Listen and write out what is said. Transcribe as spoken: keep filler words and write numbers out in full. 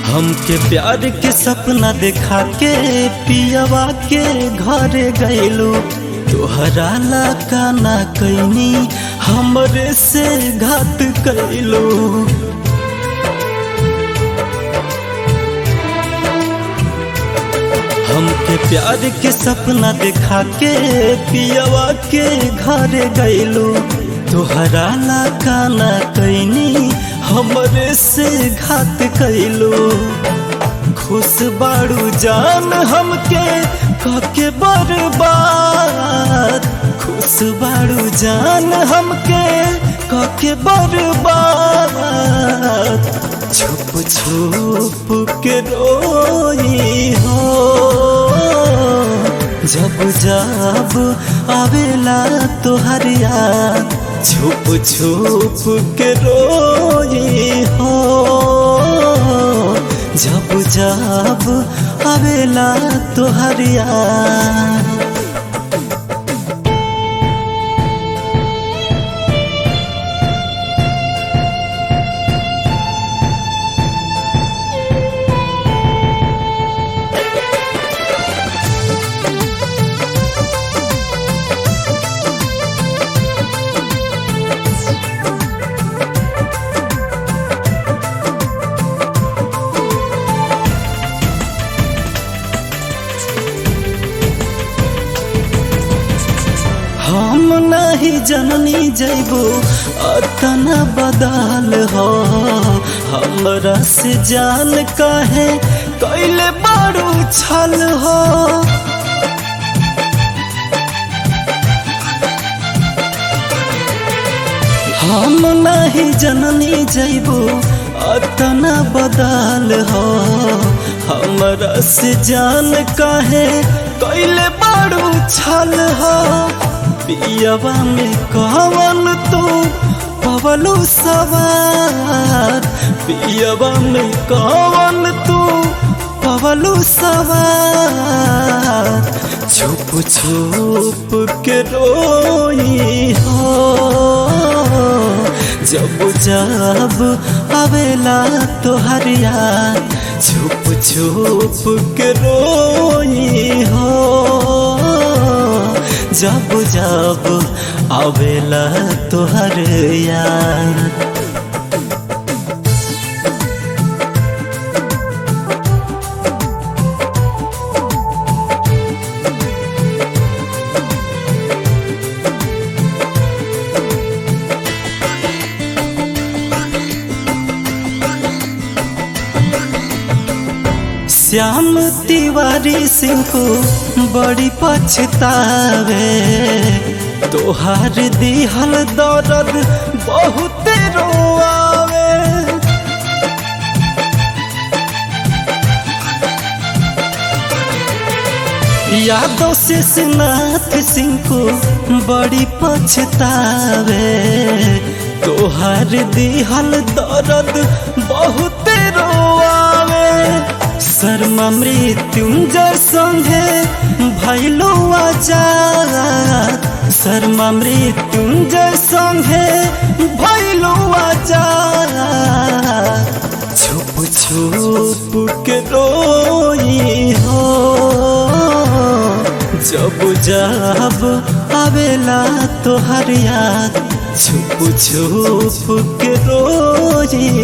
हमके प्यार के सपना देखा के पियवा के घरे गइलू, तोहरा ला काना कैनी हमरे से घात कैलू। हमके प्यार के सपना देखा के पियवा के घरे गइलू, तोहरा ला काना कैनी हमरे से घात कैलू। खुश बाड़ू जान हमके कके बर्बाद, खुश बाड़ू जान हमके कके बर्बाद। छुप छुप के रोई हो जब जब आवेला तोहर याद, छुप छुप के रोई हो जब जब आवेला तोहर याद। हम नहीं जननी जैबो अतना बदल हो, हमरा से जान काहे कैले बारू छल हो। हम नहीं जननी जैबो अतना बदल हो, हमरा से जान काहे कैले बारू छल हो। पियवा में कवन तू पवलू सवार, पियवा में कवन तू पवलू सवार। छुप छुप के रोई हो जब जब आवेला तोहर याद, छुप छुप के रोई हो जब जब आवेला तोहर याद। श्याम तिवारी सिंह को बड़ी पछतावे, तोहार दिहल दर्द बहुत रोआवे। यादों से नाथ सिंह को बड़ी पछतावे, तोहार दिहल दर्द बहुत रोआवे। शर्मा मृत्युंजय संगे भैलो आजाद, शर्मा मृत्युंजय संगे भैलो आजाद। छुप छुप के रोई हो जब जब आवेला तोहर याद, छुप छुप के रोई